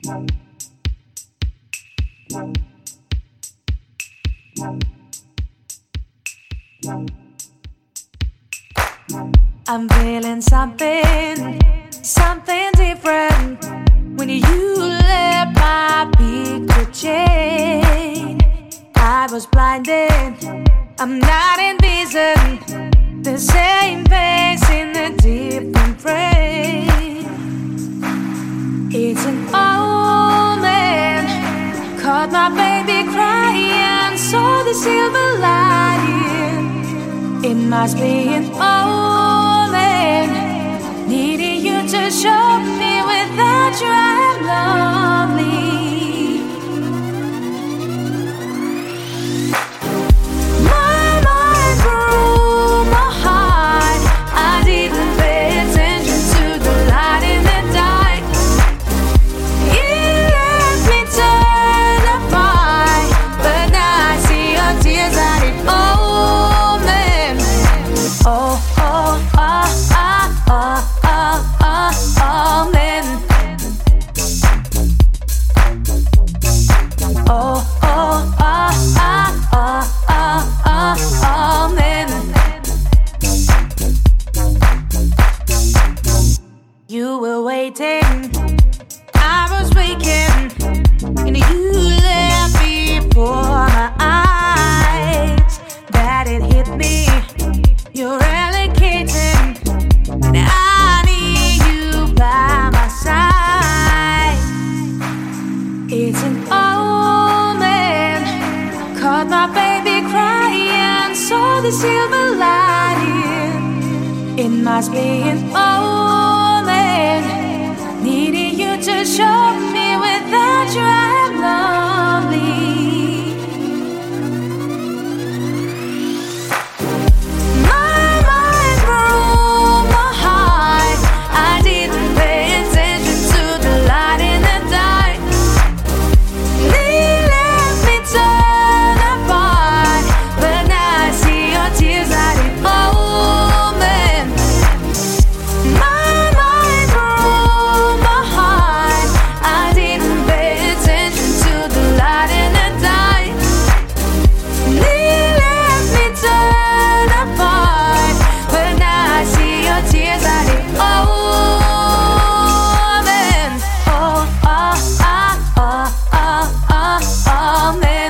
I'm feeling something, something different when you let my picture change. I was blinded, I'm not envisioning the same face in a different frame. It's an old man, caught my baby crying, saw the silver lining. It must be an old man, needing you to show me without you I'm lonely. My mind grew more hard, I didn't pay attention to the light in the dark. You left me torn apart, but now I see your tears at it. Oh man, oh oh oh oh oh oh oh oh man, oh oh oh oh oh oh oh oh man. You were waiting, I was waking, and you left before my eyes. That it hit me, you're relocating, and I need you by my side. It's an old man, caught my baby crying, saw the silver lining. It must be an old man, needing you to show me without you I'm lonely. My mind grew more hard, I didn't pay attention to the light in the dark. They left me torn apart, but now I see your tears at it. Oh man, my mind grew more hard, I didn't pay attention to the light in the dark. They left me torn apart, but now I see your tears at it. Oh man, oh oh oh oh oh oh oh man,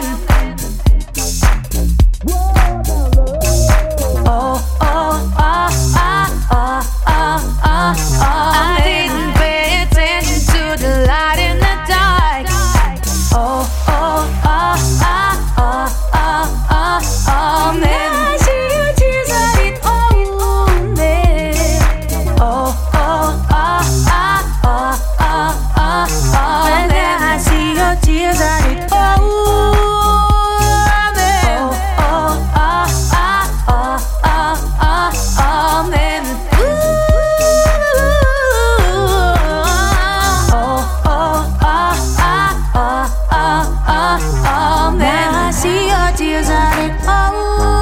oh oh oh oh oh oh oh oh. I didn't pay attention to the light in the dark. Oh oh oh oh oh oh oh oh man, I see your tears at it. Oh man, oh oh oh oh oh oh oh man, I see your tears at it. Oh man, oh oh oh oh oh oh oh man, oh oh oh oh oh oh man, I see your tears at it. Oh.